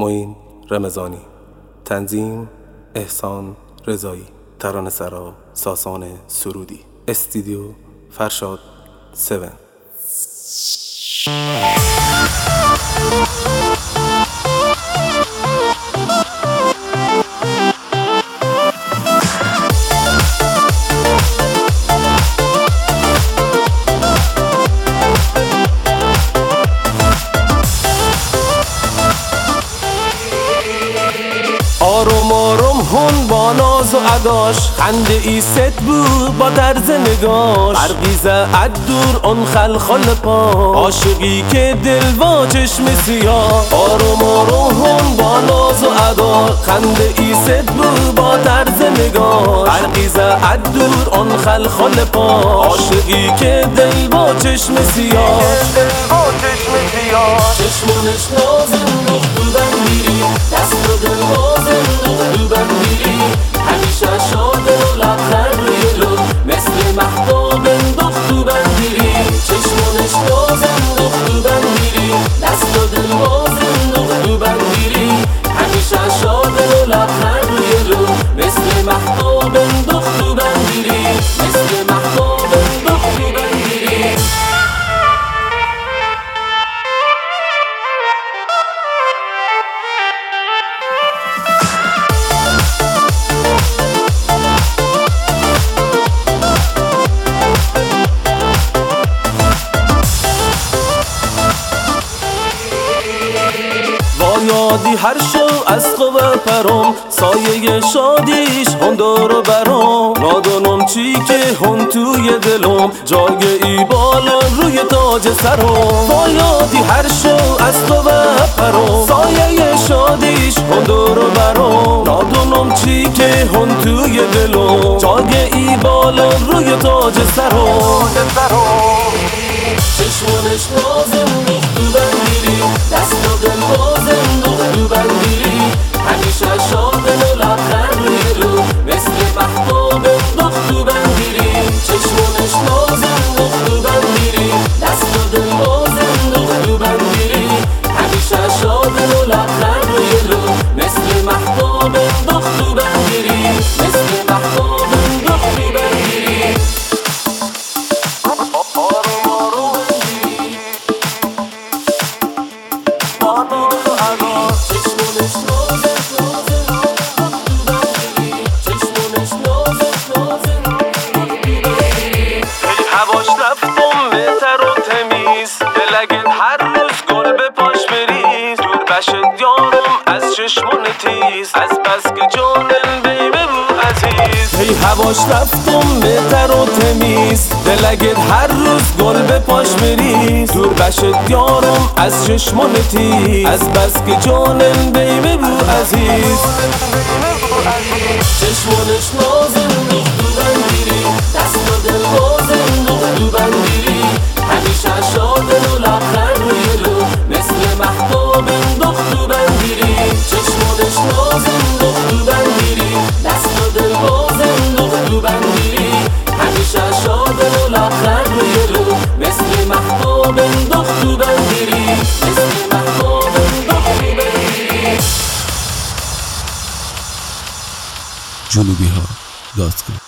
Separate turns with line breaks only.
معین رمضانی. تنظیم احسان رضایی. ترانه‌سرا ساسان سرودی. استودیو فرشاد 7. آروم آروم هون با ناز و اداش، خنده ای ست بود با طرز نگاش، برقی زد دور اون خلخال پا، عاشقی که دل با چشم سیاه. آروم آروم هون با ناز و اداش، خنده ای ست بود با طرز نگاش، برقی زد دور اون خلخال پا، عاشقی که دل با چشم سیاه.
چشمونش نازن دختو بندیری، دست و دل بازن دختو بندیری، همیشه شاده و لبخند روی رو، مثل محباب دختو بندیری. چشمونش نازن دختو بندیری، دست و دل بازن دختو بندیری، همیشه شاده و لبخند روی رو، مثل محباب دختو بندیری، مثل محباب دختو بندیری.
یادی هر شو از قوه پرم، سایه شادیش هون دور برم، نادونم چی که هون توی دلم، جای ای بالا روی تاج سرم. با یادی هر شو از قوه پرم، سایه شادیش هون دور برم، نادونم چی که هون توی دلم، جای ای بالا روی تاج سرم.
چشمونش نازن دختو بندیری، دست و دل بازن دختو بندیری، همیشه شادن و لبخند روی رو، مثل محباب دختو بندیری. چشمونش نازن دختو بندیری، دست و دل بازن دختو بندیری، همیشه شادن و لبخند روی رو، مثل محباب دختو بندیری، مثل محباب دختو بندیری.
هواش رفتم بهتر و تمیز، دلگت هر روز گل به پاش بریز، دور بشد یارم از چشمون تیز، از بس که جانم بیبه بو عزیز. هی هواش رفتم بهتر و تمیز، دلگت هر روز گل به پاش بریز، دور بشد یارم از چشمون تیز، از بس که جانم بیبه بو عزیز.
چشمونش نازن دختو بندیری، دست و دل بازن دختو بندیری، همیشه شادن و لبخند روی رو، مثل محباب دختو بندیری. چشمونش نازن دختو بندیری، دست و دل بازن دختو بندیری، همیشه شادن و لبخند روی رو، مثل محباب دختو بندیری، مثل محباب دختو بندیری.
جنوبی‌ها.com